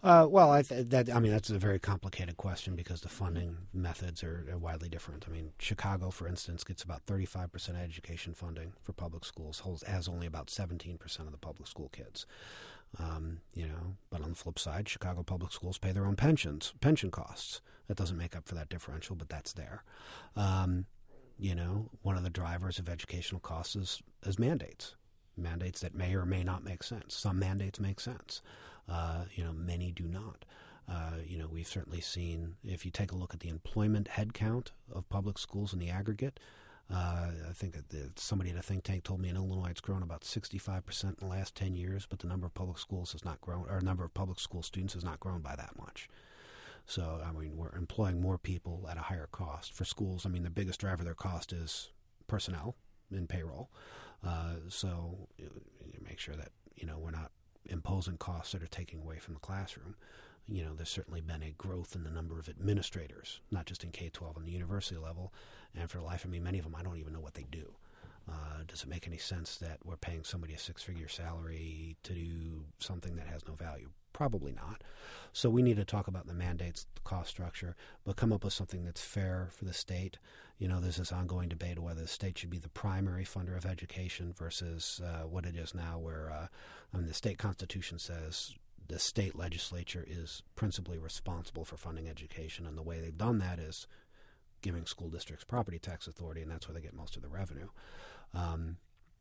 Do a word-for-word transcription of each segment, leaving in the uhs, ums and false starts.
Uh, well, I th- that I mean that's a very complicated question because the funding methods are, are widely different. I mean, Chicago, for instance, gets about thirty-five percent of education funding for public schools, holds has only about seventeen percent of the public school kids. Um, you know, but on the flip side, Chicago public schools pay their own pensions, pension costs. That doesn't make up for that differential, but that's there. Um, you know, one of the drivers of educational costs is, is mandates, mandates that may or may not make sense. Some mandates make sense. Uh, you know, many do not. Uh, you know, we've certainly seen, if you take a look at the employment headcount of public schools in the aggregate, uh, I think that the, somebody at a think tank told me in Illinois it's grown about sixty-five percent in the last ten years, but the number of public schools has not grown, or the number of public school students has not grown by that much. So, I mean, we're employing more people at a higher cost. For schools, I mean, the biggest driver of their cost is personnel and payroll. Uh, so, you make sure that, you know, we're not imposing costs that are taking away from the classroom. You know, there's certainly been a growth in the number of administrators, not just in K twelve and the university level. And for the life of me, many of them, I don't even know what they do. Uh, does it make any sense that we're paying somebody a six-figure salary to do something that has no value? Probably not. So we need to talk about the mandates, the cost structure, but come up with something that's fair for the state. You know, there's this ongoing debate of whether the state should be the primary funder of education versus uh, what it is now, where uh, I mean, the state constitution says the state legislature is principally responsible for funding education, and the way they've done that is giving school districts property tax authority, and that's where they get most of the revenue. Um,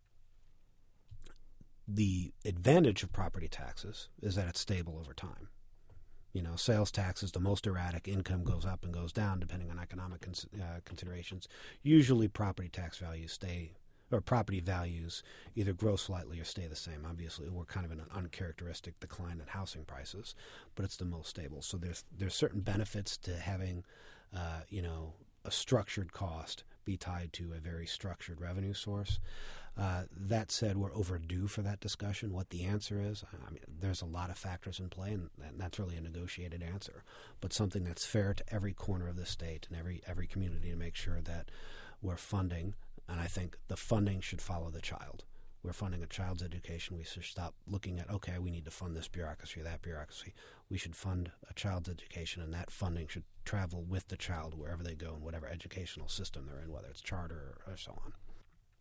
the advantage of property taxes is that it's stable over time. You know, sales tax is the most erratic. Income goes up and goes down depending on economic cons- uh, considerations. Usually property tax values stay, or property values either grow slightly or stay the same. Obviously, we're kind of in an uncharacteristic decline in housing prices, but it's the most stable. So there's there's certain benefits to having, uh, you know, a structured cost be tied to a very structured revenue source. Uh, that said, we're overdue for that discussion. What the answer is, I mean, there's a lot of factors in play, and, and that's really a negotiated answer. But something that's fair to every corner of the state and every every community to make sure that we're funding, and I think the funding should follow the child. We're funding a child's education. We should stop looking at, okay, we need to fund this bureaucracy or that bureaucracy. We should fund a child's education, and that funding should travel with the child wherever they go in whatever educational system they're in, whether it's charter or, or so on.